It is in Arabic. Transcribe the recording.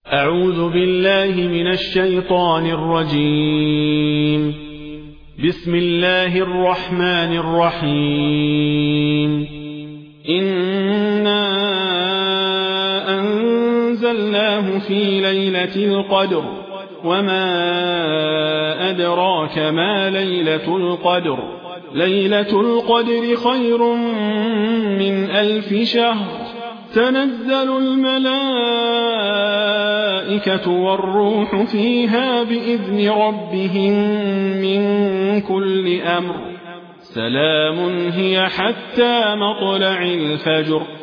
أعوذ بالله من الشيطان الرجيم. بسم الله الرحمن الرحيم. إنا أنزلناه في ليلة القدر وما أدراك ما ليلة القدر. ليلة القدر خير من 1000 شهر. تنزل الملائكة والروح فيها بإذن ربهم من كل أمر. سلام هي حتى مطلع الفجر.